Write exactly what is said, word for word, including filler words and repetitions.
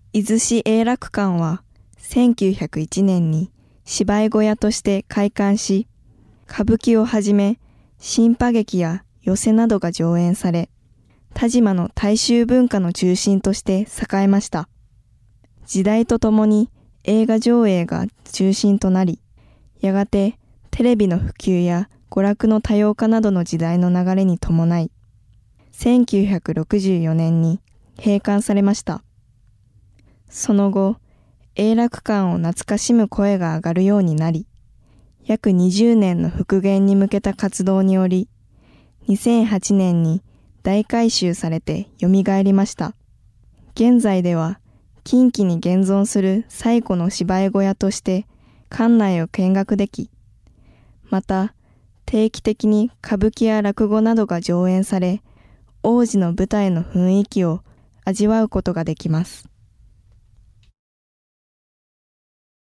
伊豆市永楽館はせんきゅうひゃくいちねんに芝居小屋として開館し、歌舞伎をはじめ新派劇や寄席などが上演され、但馬の大衆文化の中心として栄えました。時代とともに映画上映が中心となり、やがてテレビの普及や娯楽の多様化などの時代の流れに伴い、せんきゅうひゃくろくじゅうよねんに閉館されました。その後、永楽館を懐かしむ声が上がるようになり、約にじゅうねんの復元に向けた活動により、にせんはちねんに大改修されて蘇りました。現在では、近畿に現存する最古の芝居小屋として館内を見学でき、また定期的に歌舞伎や落語などが上演され、往時の舞台の雰囲気を味わうことができます。